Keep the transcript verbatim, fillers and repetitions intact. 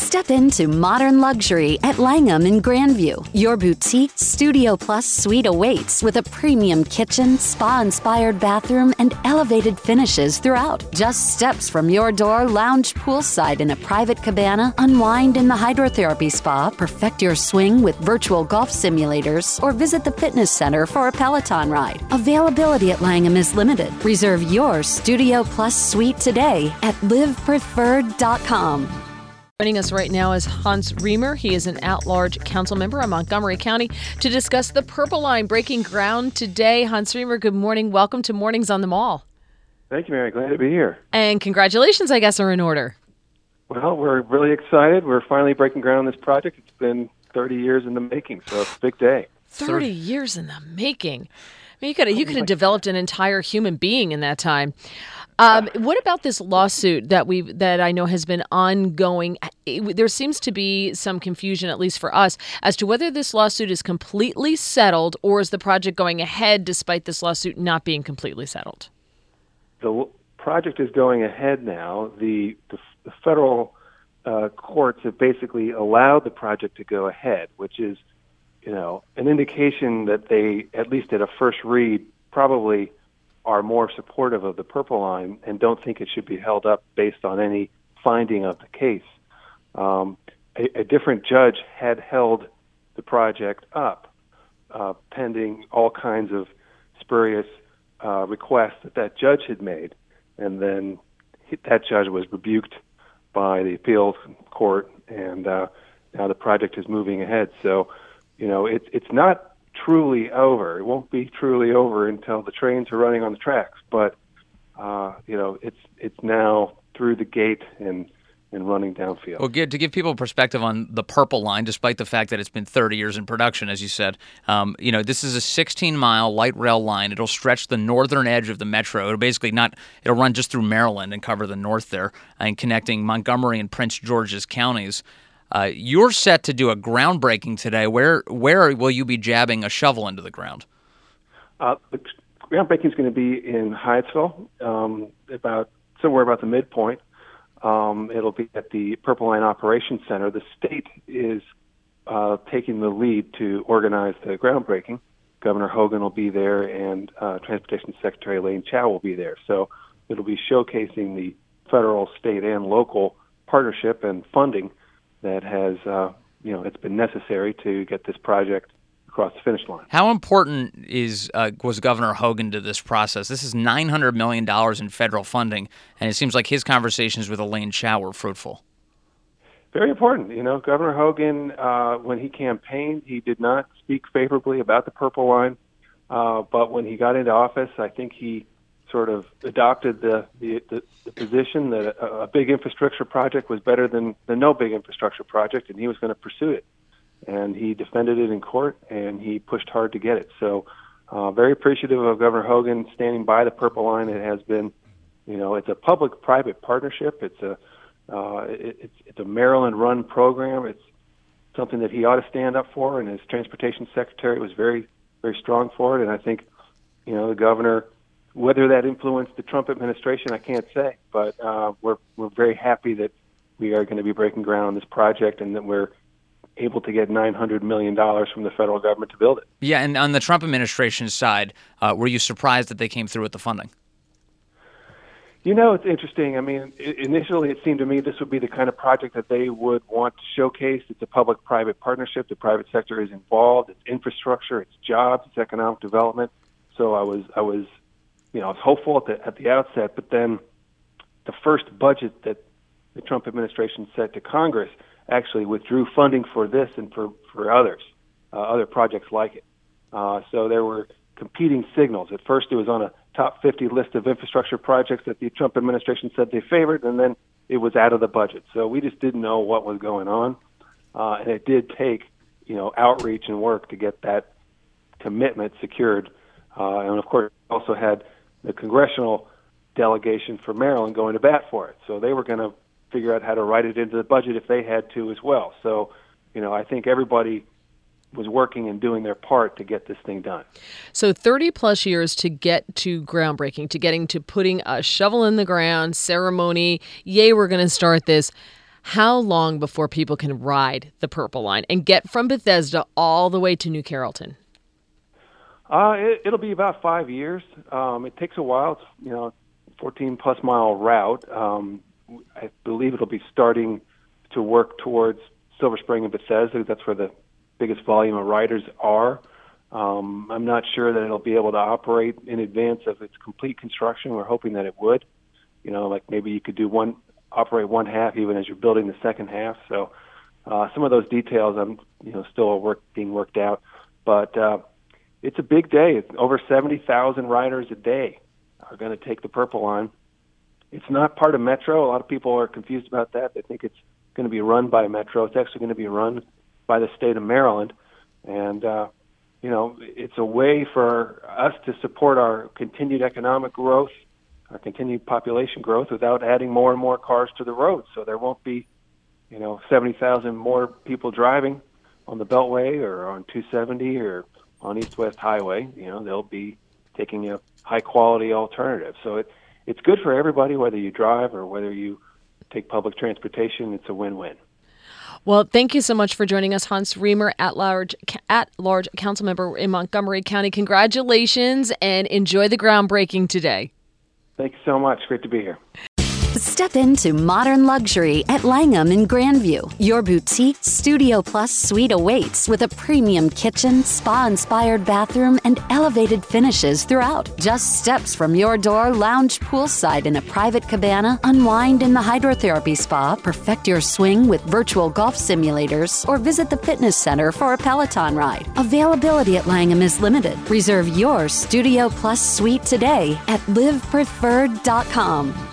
Step into modern luxury at Langham in Grandview. Your boutique Studio Plus suite awaits with a premium kitchen, spa-inspired bathroom, and elevated finishes throughout. Just steps from your door, lounge poolside in a private cabana, unwind in the hydrotherapy spa, perfect your swing with virtual golf simulators, or visit the fitness center for a Peloton ride. Availability at Langham is limited. Reserve your Studio Plus suite today at live preferred dot com. Joining us right now is Hans Riemer. He is an at-large council member of Montgomery County to discuss the Purple Line breaking ground today. Hans Riemer, good morning. Welcome to Mornings on the Mall. Thank you, Mary. Glad to be here. And congratulations, I guess, are in order. Well, we're really excited. We're finally breaking ground on this project. It's been thirty years in the making, so it's a big day. thirty years in the making. I mean, you could have, you could have developed an entire human being in that time. Um, what about this lawsuit that we that I know has been ongoing? It, there seems to be some confusion, at least for us, as to whether this lawsuit is completely settled or is the project going ahead despite this lawsuit not being completely settled? The project is going ahead now. The, the, the federal uh, courts have basically allowed the project to go ahead, which is, you know, an indication that they, at least at a first read, probably are more supportive of the Purple Line and don't think it should be held up based on any finding of the case. Um, a, a different judge had held the project up uh, pending all kinds of spurious uh, requests that that judge had made, and then he, that judge was rebuked by the appeals court, and uh, now the project is moving ahead. So, you know, it, it's not truly over. It won't be truly over until the trains are running on the tracks. But uh, you know, it's it's now through the gate and and running downfield. Well, good to give people perspective on the Purple Line, despite the fact that it's been thirty years in production, as you said. Um, you know, this is a sixteen mile light rail line. It'll stretch the northern edge of the metro. It'll basically not. It'll run just through Maryland and cover the north there, and connecting Montgomery and Prince George's counties. Uh, you're set to do a groundbreaking today. Where where will you be jabbing a shovel into the ground? Uh, the groundbreaking is going to be in Hyattsville, um, about somewhere about the midpoint. Um, it'll be at the Purple Line Operations Center. The state is uh, taking the lead to organize the groundbreaking. Governor Hogan will be there, and uh, Transportation Secretary Elaine Chao will be there. So it'll be showcasing the federal, state, and local partnership and funding that has, uh, you know, it's been necessary to get this project across the finish line. How important is uh, was Governor Hogan to this process? This is nine hundred million dollars in federal funding, and it seems like his conversations with Elaine Chao were fruitful. Very important. You know, Governor Hogan, uh, when he campaigned, he did not speak favorably about the Purple Line, uh, but when he got into office, I think he sort of adopted the, the, the, the position that a, a big infrastructure project was better than, than no big infrastructure project, and he was going to pursue it. And he defended it in court, and he pushed hard to get it. So uh, very appreciative of Governor Hogan standing by the Purple Line. It has been, you know, it's a public-private partnership. It's a uh, it, it's, it's a Maryland-run program. It's something that he ought to stand up for, and his transportation secretary was very, very strong for it. And I think, you know, the governor, whether that influenced the Trump administration, I can't say, but uh, we're we're very happy that we are going to be breaking ground on this project and that we're able to get nine hundred million dollars from the federal government to build it. Yeah, and on the Trump administration's side, uh, were you surprised that they came through with the funding? You know, it's interesting. I mean, initially it seemed to me this would be the kind of project that they would want to showcase. It's a public-private partnership. The private sector is involved. It's infrastructure. It's jobs. It's economic development. So I was I was You know, I was hopeful at the, at the outset, but then the first budget that the Trump administration sent to Congress actually withdrew funding for this and for, for others, uh, other projects like it. Uh, so there were competing signals. At first it was on a top fifty list of infrastructure projects that the Trump administration said they favored, and then it was out of the budget. So we just didn't know what was going on. Uh, and it did take, you know, outreach and work to get that commitment secured. Uh, and of course, also had the congressional delegation for Maryland going to bat for it. So they were going to figure out how to write it into the budget if they had to as well. So, you know, I think everybody was working and doing their part to get this thing done. So thirty plus years to get to groundbreaking, to getting to putting a shovel in the ground, ceremony, yay, we're going to start this. how long before people can ride the Purple Line and get from Bethesda all the way to New Carrollton? Uh, it, it'll be about five years. Um, it takes a while. It's, you know, fourteen plus mile route. Um, I believe it'll be starting to work towards Silver Spring and Bethesda. That's where the biggest volume of riders are. Um, I'm not sure that it'll be able to operate in advance of its complete construction. We're hoping that it would. You know, like maybe you could do one, operate one half even as you're building the second half. So uh, some of those details, I'm you know still work, being worked out. But uh, it's a big day. It's over seventy thousand riders a day are going to take the Purple Line. It's not part of Metro. A lot of people are confused about that. They think it's going to be run by Metro. It's actually going to be run by the state of Maryland. And, uh, you know, it's a way for us to support our continued economic growth, our continued population growth without adding more and more cars to the road. So there won't be, you know, seventy thousand more people driving on the Beltway or on two seventy or on East-West Highway. You know, they'll be taking a high-quality alternative. So it, it's good for everybody, whether you drive or whether you take public transportation. It's a win-win. Well, thank you so much for joining us, Hans Riemer, at-large at-large council member in Montgomery County. Congratulations, and enjoy the groundbreaking today. Thank you so much. Great to be here. Step into modern luxury at Langham in Grandview. Your boutique Studio Plus suite awaits with a premium kitchen, spa-inspired bathroom, and elevated finishes throughout. Just steps from your door, lounge poolside in a private cabana, unwind in the hydrotherapy spa, perfect your swing with virtual golf simulators, or visit the fitness center for a Peloton ride. Availability at Langham is limited. Reserve your Studio Plus suite today at live preferred dot com.